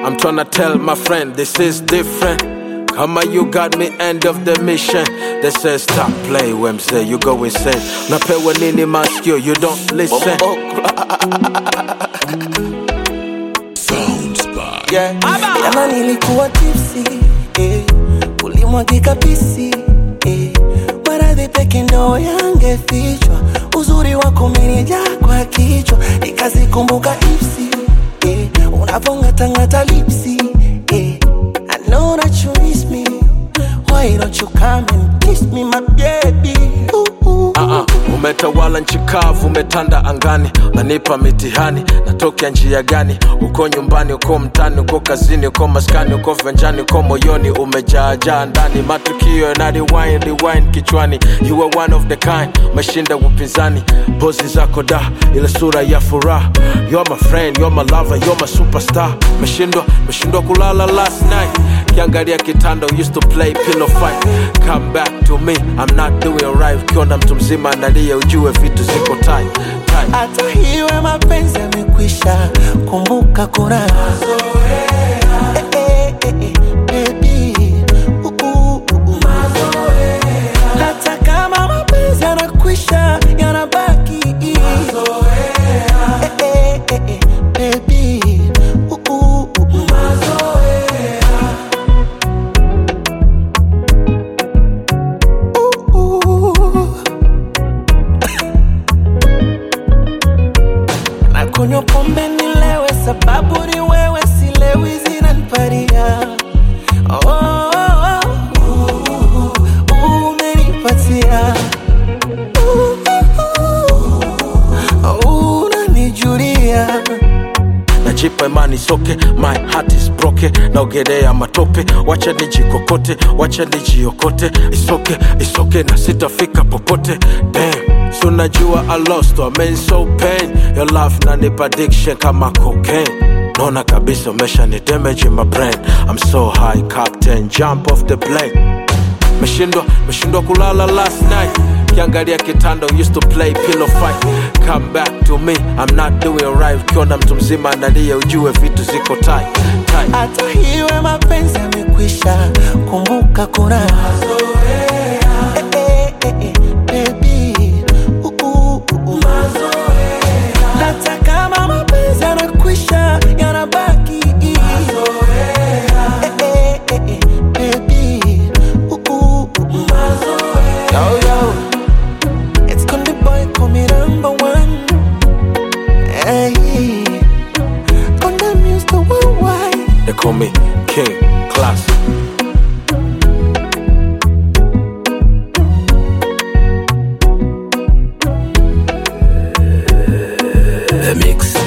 I'm tryna tell my friend this is different. Kama you got me, end of the mission. They say stop play, Wemsey, you go insane. Napewa nini maskio, you don't listen. Soundspot. Yeah. Jana nilikuwa tipsy, ulimwagika pisi, maradhi peke ndo yangefichwa. Uzuri wako umenijaa kwa kichwa, nikazikumbuka ipsi, unavong'atang'ata lipsi. I know that you miss me. Why don't you come and kiss me, my baby? Umetawala nchi kavu, umetanda angani. Unanipa mitihani, natokea njia gani? Uko nyumbani, uko mtani, uko kazini, uko maskani, uko venjani, uko moyoni, umejaa ndani. Matukio na rewind kichwani. You are one of the kind, umeshinda upinzani. Pozi zako da, ile sura ya furaha. You're my friend, you're my lover, you're my superstar. Meshindwa kulala last night. Kiangalia kitanda, used to play pillow fight. Come back to me, I'm not doing right. Ukiona mtu mzima analia, ujue vitu ziko tight. Hata hiwe mapenzi yamekwisha, kumbuka kuna mazoea. Baby, mazoea. Hata kama mapenzi yanakwisha, yanabaki mazoea. Baby, mazoea. Nakunywa pombe nilewe, sababu ni wewe, silewi zinaniparia. Umenipatia, unanijulia. Najipa imani soke, my heart is broken. Naogelea matope, wacha nijikokote, wacha nijiokote. It's okay, na sitafika popote. Damn, so najua I lost, I mean so pain. Your love nanipa addiction kama cocaine. Nona kabisa umesha ni damage in my brain. I'm so high, captain, jump off the plane. Meshindwa kulala last night. Kiangalia kitanda, used to play pillow fight. Come back to me, I'm not doing right. Ukiona mtu mzima analia, ujue vitu ziko tight. Hata hiwe mapenzi yamekwisha, kumbuka kuna mazoea. Baby, mazoea. Hata kama mapenzi yanakwisha, yanabaki mazoea. Baby, mazoea. Yo, it's Konde Boy, call me number one. Hey, Konde Muse the worldwide. They call me King Class. The Mix.